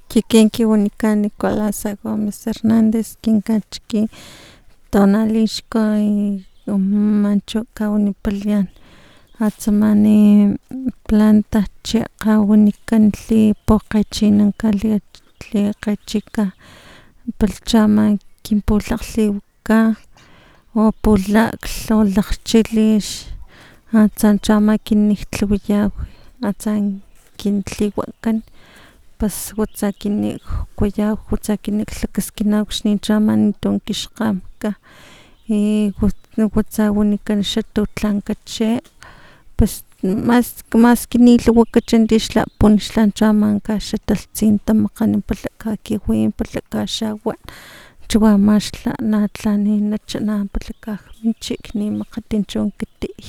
Kikinki unika Nicolasa Gómez Hernández kinkachki tonalixko mancho kaunipalian atzamani planta cheka unikantli poqechinankali tli qechika palchama kinpulakgtliwaka o pulakl o lakgchilix atsan chama kinniktliwiyaw atsan kintliwakan pues watsa kinikwayaw watsa kiniklakaskinaw xninchama nitonkixkgamka y watsa wanikan xa tutlankache pues mas kinilhuwakacha tixlapun xlanchamanka xa talhtsin tamakgan pala kakiwin pala kaxawan chiwamaxla natlani nachana pala kajminchik nimakgatinchu kitiy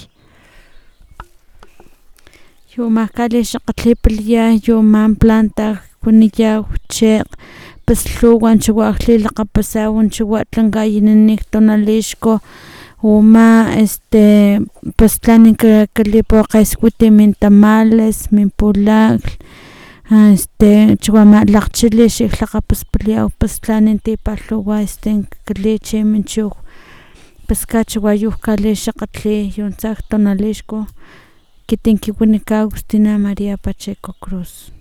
yumakali xakgatlipalya yuman planta waniyaw chekg pues lhuwan chiwakli lakgapasaw chiwa tlankayananik tonalixko uma pues tlani kalipukgeskuti min tamales min pulakl chiwama lakgchilix lakgapaspalyaw pues tlani tipalhuwa kaleche minchuj pues kachiwayu kalixakgatli yuntsa tonalixko kitinkikuanikaw Cristina María Pacheco Cruz.